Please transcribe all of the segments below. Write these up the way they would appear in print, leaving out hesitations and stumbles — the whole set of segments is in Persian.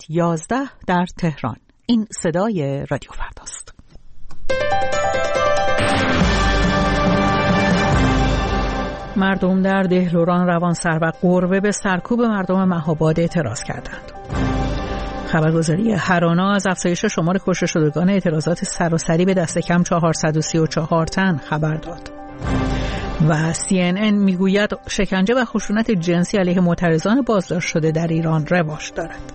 ساعت 11 در تهران. این صدای رادیو فرداست. مردم در دهلوران، روانسر و قربه به سرکوب مردم مهاباد اعتراض کردند. خبرگزاری هرانا از افزایش شمار کشته شدگان اعتراضات سراسری به دست کم 434 تن خبر داد. و CNN میگوید شکنجه و خشونت جنسی علیه معترضان بازداشت شده در ایران رواج دارد.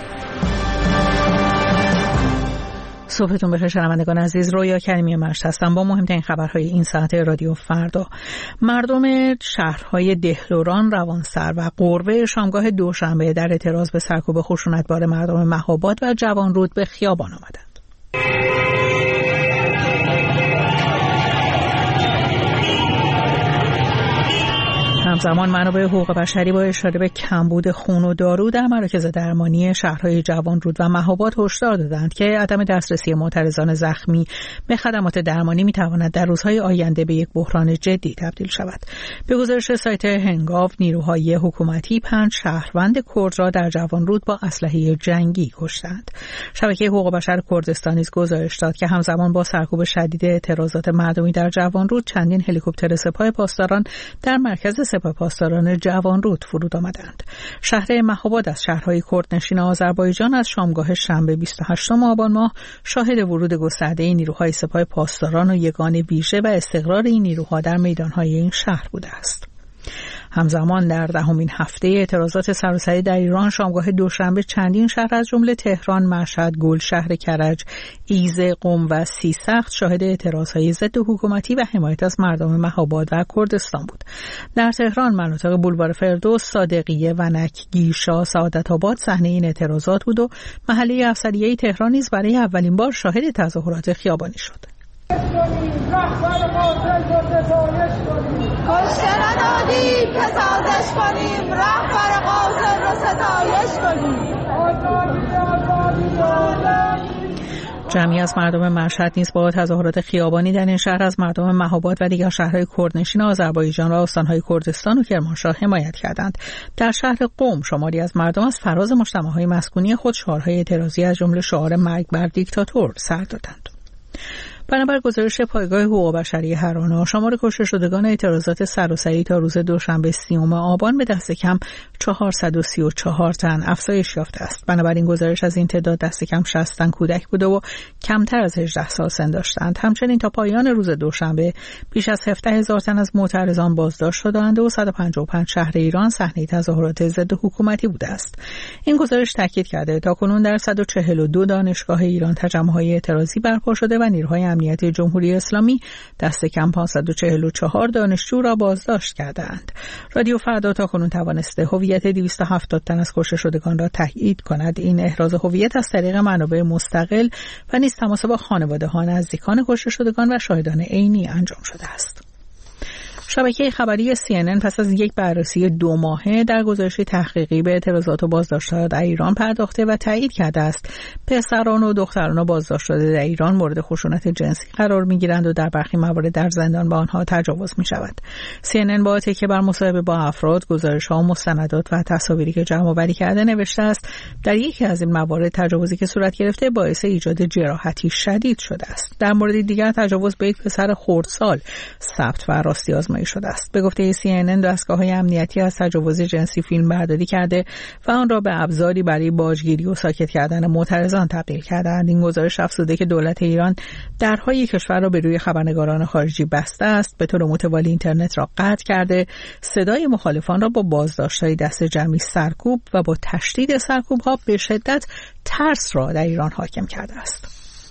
صبحتون بخیر شنوندگان عزیز، رویا کریمی مشت هستم با مهمترین خبرهای این ساعت رادیو فردا. مردم شهرهای دهلوران، روانسر و قربه شامگاه دوشنبه در اعتراض به سرکوب خشونتبار مردم مهاباد و جوانرود به خیابان آمدند. همزمان منابع حقوق بشری با اشاره به کمبود خون و دارو در مراکز درمانی شهرهای جوانرود و مهاباد هشدار دادند که عدم دسترسی معترضان زخمی به خدمات درمانی میتواند در روزهای آینده به یک بحران جدی تبدیل شود. به گزارش سایت هنگاو، نیروهای حکومتی 5 شهروند کرد را در جوانرود با اسلحه جنگی کشتند. شبکه حقوق بشر کردستان نیز گزارش داد که همزمان با سرکوب شدید اعتراضات مردمی در جوانرود چندین هلیکوپتر سپاه پاسداران در مرکز سپاه پاسداران جوانرود فرود آمدند. شهر مهاباد از شهرهای کردنشین آذربایجان از شامگاه شنبه 28 آبان ماه شاهد ورود گسترده نیروهای سپاه پاسداران و یگان ویژه و استقرار این نیروها در میدانهای این شهر بوده است. همزمان در 10مین هفته اعتراضات سراسری در ایران شامگاه دوشنبه چندین شهر از جمله تهران، مشهد، گلشهر کرج، ایزه، قم و سیستان شاهد اعتراضهای ضد حکومتی و حمایت از مردم مهاباد و کردستان بود. در تهران مناطق بولوار فردوس، صادقیه، ونک، گیشا، سعادت‌آباد صحنه این اعتراضات بود و محله افسریه تهران نیز برای اولین بار شاهد تظاهرات خیابانی شد. کشته ندادیم که سازش کنیم، رهبر قاتل رو ستایش کنیم. جمعی از مردم مشهد نیز با تظاهرات خیابانی در این شهر از مردم مهاباد و دیگر شهرهای کردنشین آذربایجان و استانهای کردستان و کرمانشاه حمایت کردند. در شهر قم شماری از مردم از فراز مجتمع‌های مسکونی خود شعارهای اعتراضی از جمله شعار مرگ بر دیکتاتور سر دادند. بنابر گزارش پایگاه حقوق بشری هرانا، شمار کشته شدگان اعتراضات سراسری تا روز دوشنبه 30 آبان به دست کم 434 تن افزایش یافته است. بنابراین گزارش از این تعداد دست کم 60 تن کودک بوده و کمتر از 18 سال سن داشتند. همچنین تا پایان روز دوشنبه بیش از 17,000 تن از معترضان بازداشت شدند و 155 شهر ایران صحنه تظاهرات ضد حکومتی بوده است. این گزارش تاکید کرده تاکنون در 142 دانشگاه ایران تجمع‌های اعتراضی برپا شده و نیروهای امنیت جمهوری اسلامی دست کم 544 دانشجو را بازداشت کردند. رادیو فردا تاکنون توانسته هویت 270 تن از کشته شدگان را تایید کند. این احراز هویت از طریق منابع مستقل و نیز تماس با خانواده‌ها، نزدیکان کشته شدگان و شاهدان عینی انجام شده است. شبکه خبری CNN پس از یک بررسی 2 ماهه در گزارش تحقیقی به اعتراضات و بازداشت‌ها در ایران پرداخته و تایید کرده است پسران و دختران بازداشت شده در ایران مورد خشونت جنسی قرار می‌گیرند و در برخی موارد در زندان به آنها تجاوز می‌شود. CNN با تکیه بر مصاحبه با افراد، گزارش‌ها، مستندات و تصاویری که جمع‌آوری کرده نوشته است در یکی از این موارد تجاوزی که صورت گرفته باعث ایجاد جراحتی شدید شده است. در مورد دیگر تجاوز به یک پسر خردسال ثبت و راستی آزمایی شده است. به گفته CNN دستگاه‌های امنیتی از تجاوز جنسی فیلم برداری کرده و آن را به ابزاری برای باجگیری و ساکت کردن معترضان تبدیل کردند. این گزارش افزوده که دولت ایران درهای کشور را به روی خبرنگاران خارجی بسته است، به طور متوالی اینترنت را قطع کرده، صدای مخالفان را با بازداشت‌های دست جمعی سرکوب و با تشدید سرکوب‌ها به شدت ترس را در ایران حاکم کرده است.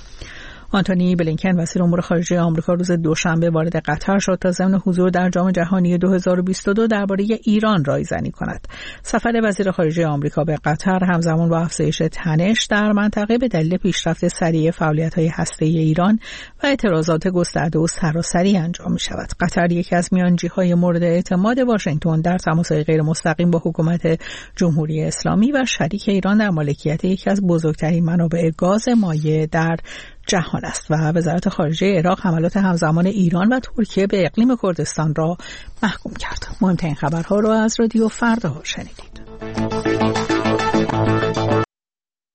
آنتونی بلینکن وزیر امور خارجه آمریکا روز دوشنبه وارد قطر شد تا ضمن حضور در جام جهانی 2022 درباره ایران رایزنی کند. سفر وزیر خارجه آمریکا به قطر همزمان با افزایش تنش در منطقه به دلیل پیشرفت سریع فعالیت‌های هسته‌ای ایران و اعتراضات گسترده و سراسری انجام می‌شود. قطر یکی از میانجی‌های مورد اعتماد واشنگتن در تماس‌های غیر مستقیم با حکومت جمهوری اسلامی و شریک ایران در مالکیت یکی از بزرگترین منابع گاز مایع در جهان است و وزارت خارجه عراق حملات همزمان ایران و ترکیه به اقلیم کردستان را محکوم کرد. مهمترین خبرها را از رادیو فردا شنیدید.